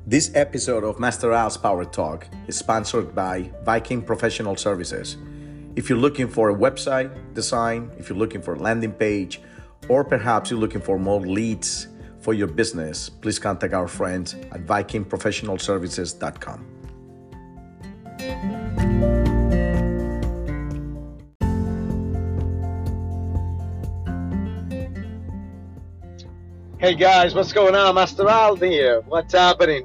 This episode of Master Al's Power Talk is sponsored by Viking Professional Services. If you're looking for a website design, if you're looking for a landing page, or perhaps you're looking for more leads for your business, please contact our friends at vikingprofessionalservices.com. Hey guys, what's going on? Master Al here. What's happening?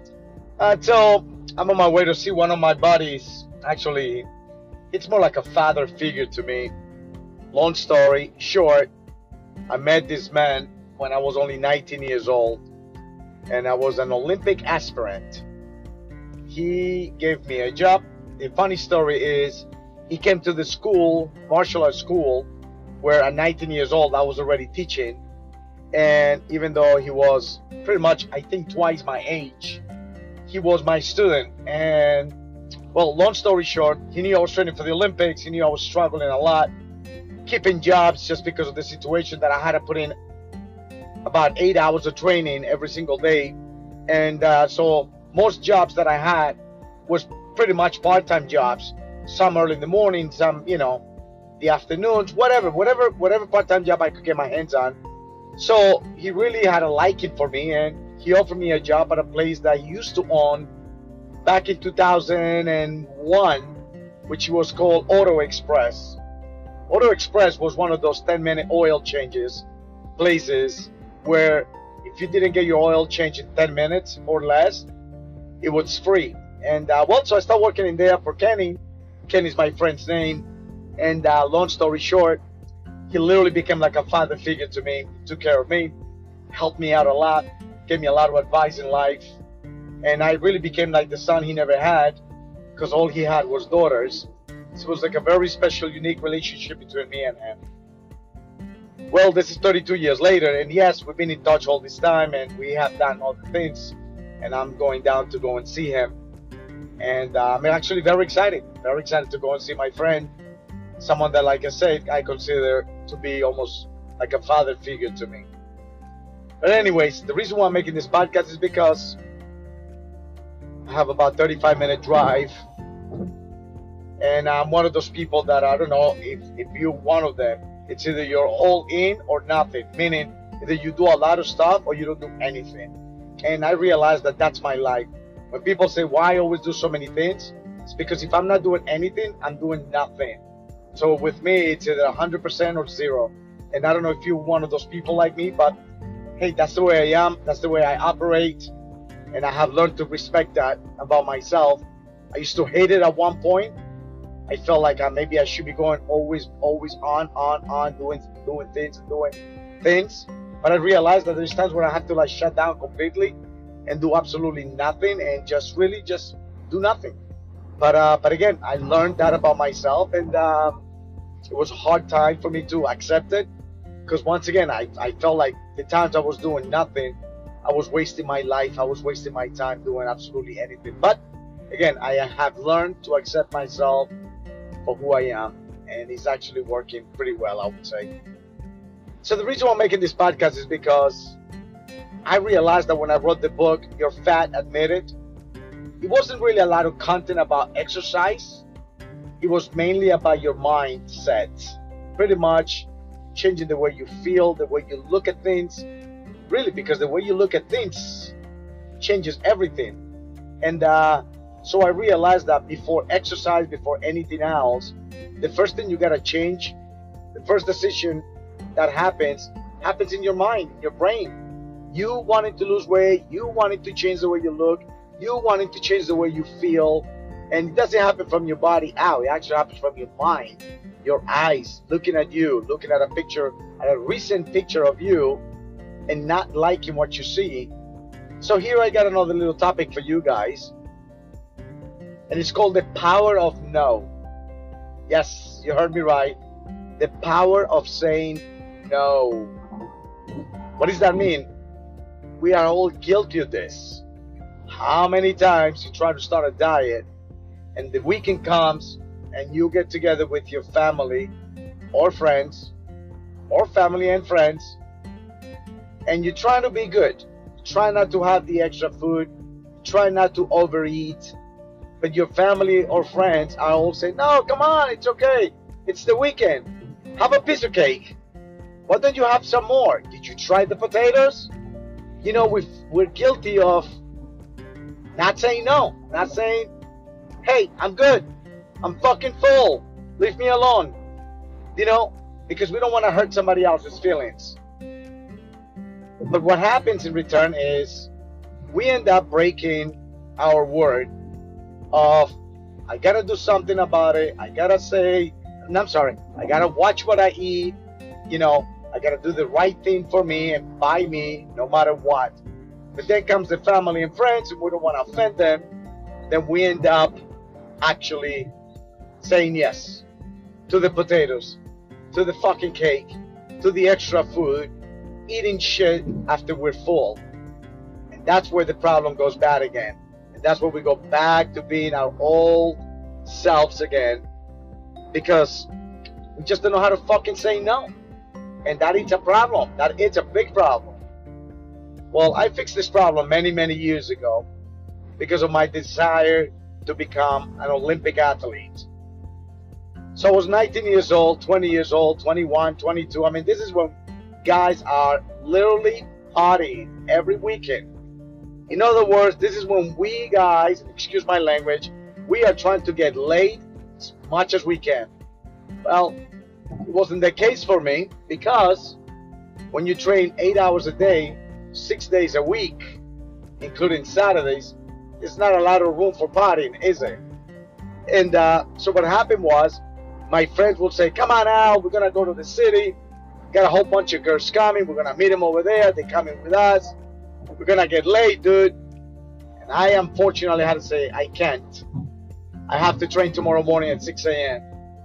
So I'm on my way to see one of my buddies. Actually, it's more like a father figure to me. Long story short, I met this man when I was only 19 years old, and I was an Olympic aspirant. He gave me a job. The funny story is, he came to the school, martial arts school, where at 19 years old I was already teaching. And even though he was pretty much, I think, twice my age, he was my student. And well, long story short, he knew I was training for the Olympics. He knew I was struggling a lot, keeping jobs just because of the situation that I had to put in about 8 hours of training every single day. And so most jobs that I had was pretty much part-time jobs. Some early in the morning, some, the afternoons, whatever part-time job I could get my hands on. So he really had a liking for me, and he offered me a job at a place that he used to own back in 2001, which was called Auto Express. Auto Express was one of those 10-minute oil changes places where if you didn't get your oil changed in 10 minutes or less, it was free. And so I started working in there for Kenny. Kenny's my friend's name. And long story short, he literally became like a father figure to me. He took care of me, helped me out a lot, gave me a lot of advice in life. And I really became like the son he never had, because all he had was daughters. So it was like a very special, unique relationship between me and him. Well, this is 32 years later, and yes, we've been in touch all this time, and we have done all the things. And I'm going down to go and see him. And I'm actually very excited to go and see my friend. Someone that, like I said, I consider to be almost like a father figure to me. But anyways, the reason why I'm making this podcast is because I have about 35-minute drive. And I'm one of those people that, I don't know if you're one of them, it's either you're all in or nothing. Meaning, either you do a lot of stuff or you don't do anything. And I realized that that's my life. When people say, why I always do so many things? It's because if I'm not doing anything, I'm doing nothing. So with me, it's either 100% or zero. And I don't know if you're one of those people like me, but hey, that's the way I am. That's the way I operate. And I have learned to respect that about myself. I used to hate it at one point. I felt like maybe I should be going always on, doing things. But I realized that there's times where I have to shut down completely and do absolutely nothing and just do nothing. But again, I learned that about myself, and it was a hard time for me to accept it, because once again, I felt like the times I was doing nothing, I was wasting my life, I was wasting my time doing absolutely anything. But again, I have learned to accept myself for who I am, and it's actually working pretty well, I would say. So the reason why I'm making this podcast is because I realized that when I wrote the book, You're Fat, Admit It, it wasn't really a lot of content about exercise. It was mainly about your mindset. Pretty much changing the way you feel, the way you look at things. Really, because the way you look at things changes everything. And so I realized that before exercise, before anything else, the first thing you gotta change, the first decision that happens in your mind, in your brain. You wanting to lose weight, you wanting to change the way you look, you wanting to change the way you feel. And it doesn't happen from your body out. It actually happens from your mind, your eyes, looking at you, looking at a recent picture of you and not liking what you see. So here I got another little topic for you guys. And it's called the power of no. Yes, you heard me right. The power of saying no. What does that mean? We are all guilty of this. How many times you try to start a diet and the weekend comes and you get together with your family or friends or family and friends and you're trying to be good. Try not to have the extra food. try not to overeat, but your family or friends are all saying, no, come on, it's okay. It's the weekend. Have a piece of cake. Why don't you have some more? Did you try the potatoes? You know, we're guilty of not saying no, not saying, hey, I'm good. I'm fucking full. Leave me alone. You know, because we don't want to hurt somebody else's feelings. But what happens in return is we end up breaking our word of, I gotta do something about it. I gotta say, I gotta watch what I eat. You know, I gotta do the right thing for me and by me no matter what. But then comes the family and friends, and we don't want to offend them. Then we end up actually saying yes to the potatoes, to the fucking cake, to the extra food, eating shit after we're full. And that's where the problem goes bad again. And that's where we go back to being our old selves again, because we just don't know how to fucking say no. And that is a problem. That is a big problem. Well, I fixed this problem many, many years ago because of my desire to become an Olympic athlete. So I was 19 years old, 20 years old, 21, 22. I mean, this is when guys are literally partying every weekend. In other words, this is when we guys, excuse my language, we are trying to get laid as much as we can. Well, it wasn't the case for me, because when you train 8 hours a day, 6 days a week, including Saturdays, there's not a lot of room for partying, is there? And so what happened was, my friends would say, come on Al, we're gonna go to the city, got a whole bunch of girls coming, we're gonna meet them over there, they coming with us, we're gonna get late, dude. And I unfortunately had to say, I can't. I have to train tomorrow morning at 6 a.m.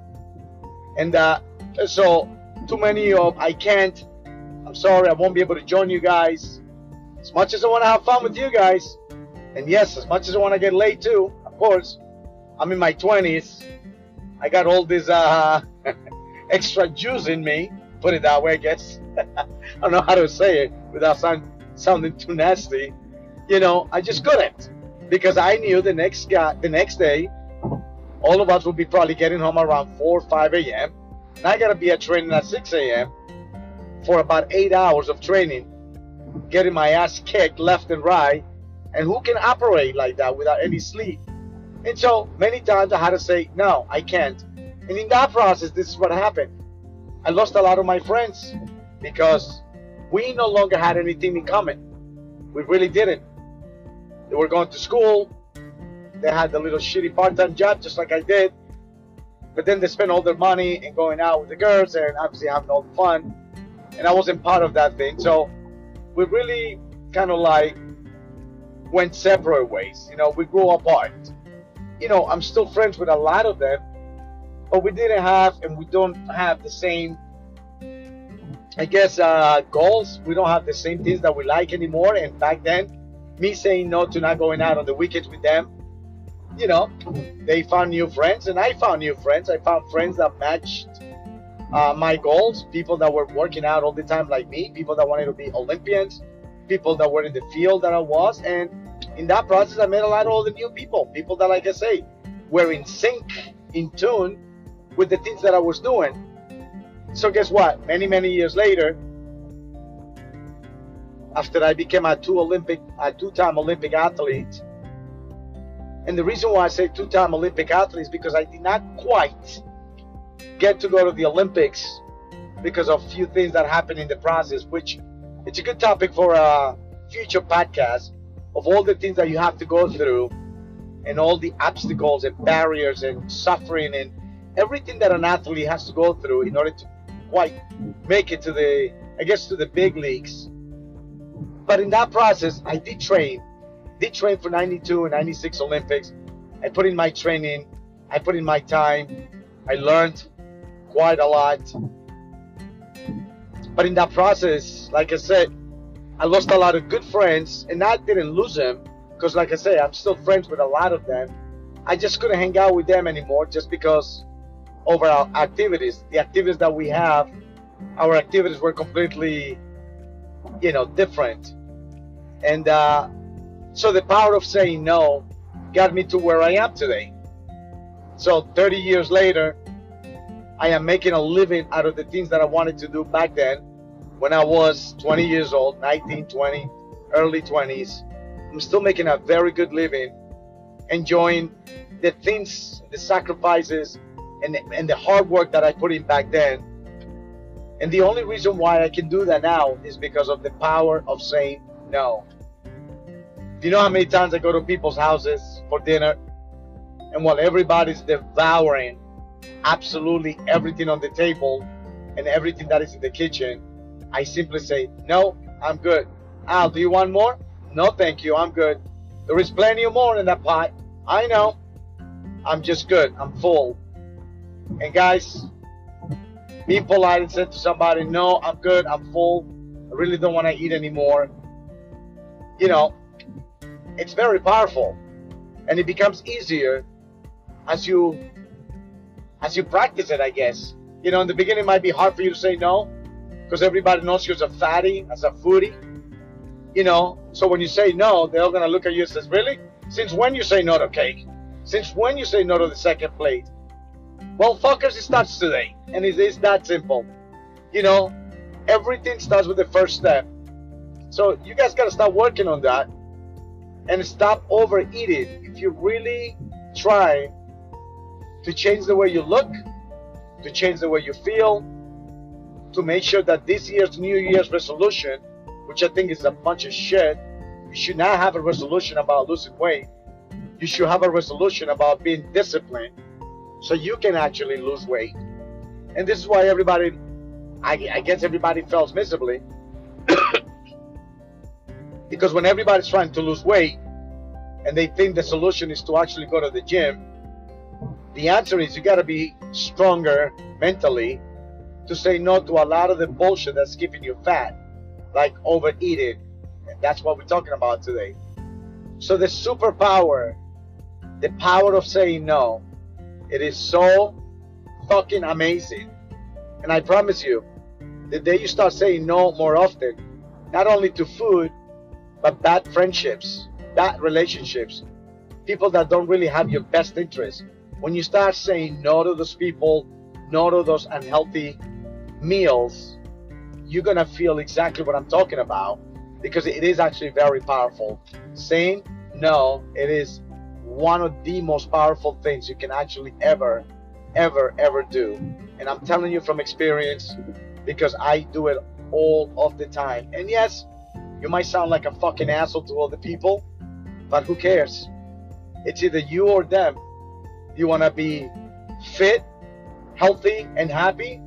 And so too many of I can't, I'm sorry, I won't be able to join you guys. As much as I want to have fun with you guys, and yes, as much as I want to get laid too, of course, I'm in my 20s. I got all this extra juice in me, put it that way, I guess. I don't know how to say it without sounding too nasty. You know, I just couldn't, because I knew the next day, all of us would be probably getting home around 4 or 5 a.m. And I got to be at training at 6 a.m. for about 8 hours of training, getting my ass kicked left and right. And who can operate like that without any sleep? And so many times I had to say, no, I can't. And in that process, this is what happened. I lost a lot of my friends because we no longer had anything in common. We really didn't. They were going to school. They had the little shitty part-time job just like I did. But then they spent all their money and going out with the girls and obviously having all the fun. And I wasn't part of that thing. So we really kind of like went separate ways. You know, we grew apart. You know, I'm still friends with a lot of them, but we didn't have, and we don't have the same, I guess, goals. We don't have the same things that we like anymore. And back then, me saying no to not going out on the weekends with them, you know, they found new friends and I found new friends. I found friends that matched my goals, people that were working out all the time like me, people that wanted to be Olympians, people that were in the field that I was. And in that process, I met a lot of other new people that, like I say, were in sync, in tune with the things that I was doing. So guess what? Many, many years later, after I became a two-time Olympic athlete, and the reason why I say two-time Olympic athlete is because I did not quite get to go to the Olympics because of a few things that happened in the process, which it's a good topic for a future podcast, of all the things that you have to go through and all the obstacles and barriers and suffering and everything that an athlete has to go through in order to quite make it to the big leagues. But in that process, I did train for 92 and 96 Olympics. I put in my training, I put in my time, I learned quite a lot. But in that process, like I said, I lost a lot of good friends, and I didn't lose them because, like I say, I'm still friends with a lot of them. I just couldn't hang out with them anymore just because of our activities. The activities that we have, our activities were completely, different. And So the power of saying no got me to where I am today. So 30 years later, I am making a living out of the things that I wanted to do back then when I was 20 years old, 19, 20, early 20s. I'm still making a very good living, enjoying the things, the sacrifices, and the hard work that I put in back then. And the only reason why I can do that now is because of the power of saying no. Do you know how many times I go to people's houses for dinner, and while everybody's devouring absolutely everything on the table and everything that is in the kitchen, I simply say, no, I'm good. Al, do you want more? No, thank you, I'm good. There is plenty more in that pot. I know. I'm just good. I'm full. And guys, being polite and said to somebody, no, I'm good, I'm full, I really don't want to eat anymore, you know, it's very powerful. And it becomes easier as you practice it, I guess. You know, in the beginning it might be hard for you to say no, because everybody knows you as a fatty, as a foodie, you know. So when you say no, they're all going to look at you and says, really? Since when you say no to cake? Since when you say no to the second plate? Well, fuckers, it starts today. And it is that simple. You know, everything starts with the first step. So you guys got to start working on that and stop overeating. If you really try to change the way you look, to change the way you feel, to make sure that this year's New Year's resolution, which I think is a bunch of shit, you should not have a resolution about losing weight. You should have a resolution about being disciplined so you can actually lose weight. And this is why everybody, I guess everybody fails miserably. Because when everybody's trying to lose weight and they think the solution is to actually go to the gym, the answer is you got to be stronger mentally to say no to a lot of the bullshit that's keeping you fat, like overeating. And that's what we're talking about today. So the superpower, the power of saying no, it is so fucking amazing. And I promise you, the day you start saying no more often, not only to food, but bad friendships, bad relationships, people that don't really have your best interest. When you start saying no to those people, no to those unhealthy meals, you're going to feel exactly what I'm talking about, because it is actually very powerful. Saying no, it is one of the most powerful things you can actually ever do. And I'm telling you from experience, because I do it all of the time. And yes, you might sound like a fucking asshole to other people, but who cares? It's either you or them. You want to be fit, healthy, and happy,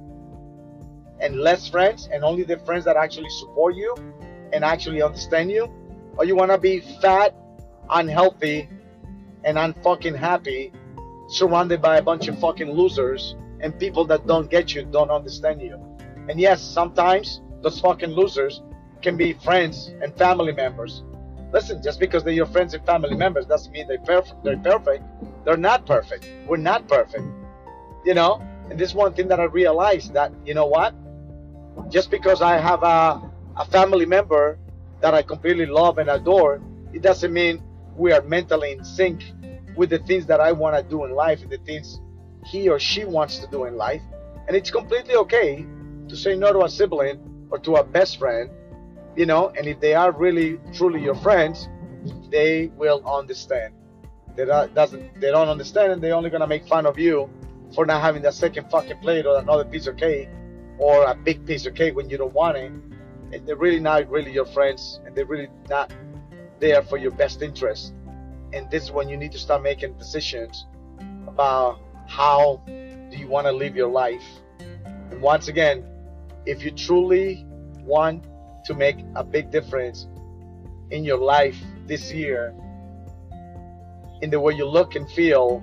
and less friends, and only the friends that actually support you and actually understand you? Or you want to be fat, unhealthy, and unfucking happy, surrounded by a bunch of fucking losers and people that don't get you, don't understand you? And yes, sometimes those fucking losers can be friends and family members. Listen, just because they're your friends and family members doesn't mean they're perfect. They're not perfect. We're not perfect. You know? And this is one thing that I realized, that, you know what? Just because I have a family member that I completely love and adore, it doesn't mean we are mentally in sync with the things that I want to do in life and the things he or she wants to do in life. And it's completely okay to say no to a sibling or to a best friend, you know, and if they are really, truly your friends, they will understand. They don't understand, and they're only going to make fun of you for not having that second fucking plate or another piece of cake or a big piece of cake when you don't want it. And they're really not really your friends, and they're really not there for your best interest. And this is when you need to start making decisions about how do you want to live your life. And once again, if you truly want to make a big difference in your life this year, in the way you look and feel,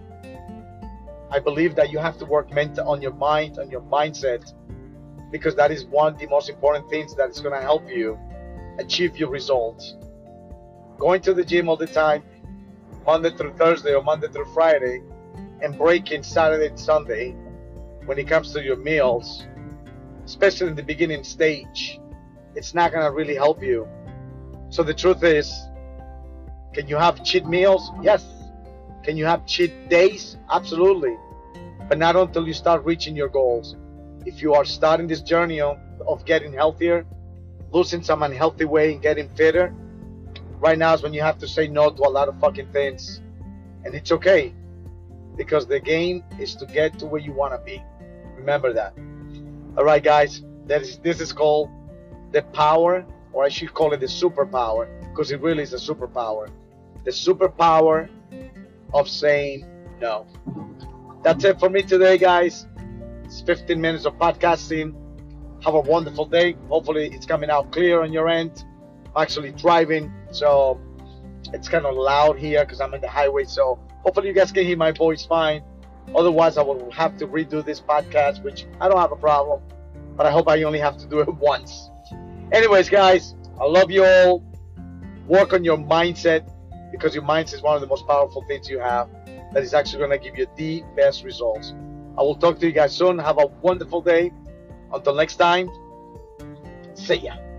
I believe that you have to work on your mind, on your mindset, because that is one of the most important things that is going to help you achieve your results. Going to the gym all the time, Monday through Thursday or Monday through Friday, and breaking Saturday and Sunday when it comes to your meals, especially in the beginning stage, it's not going to really help you. So the truth is, Can you have cheat meals? Yes. Can you have cheat days? Absolutely. But not until you start reaching your goals. If you are starting this journey of getting healthier, losing some unhealthy weight and getting fitter, right now is when you have to say no to a lot of fucking things. And it's okay, because the game is to get to where you want to be. Remember that. All right, guys, this is called the power, or I should call it the superpower, because it really is a superpower. The superpower of saying no. That's it for me today, guys. It's 15 minutes of podcasting. Have a wonderful day. Hopefully it's coming out clear on your end. I'm actually driving, so it's kind of loud here because I'm in the highway. So hopefully you guys can hear my voice fine. Otherwise, I will have to redo this podcast, which I don't have a problem. But I hope I only have to do it once. Anyways, guys, I love you all. Work on your mindset, because your mindset is one of the most powerful things you have that is actually going to give you the best results. I will talk to you guys soon. Have a wonderful day. Until next time, see ya.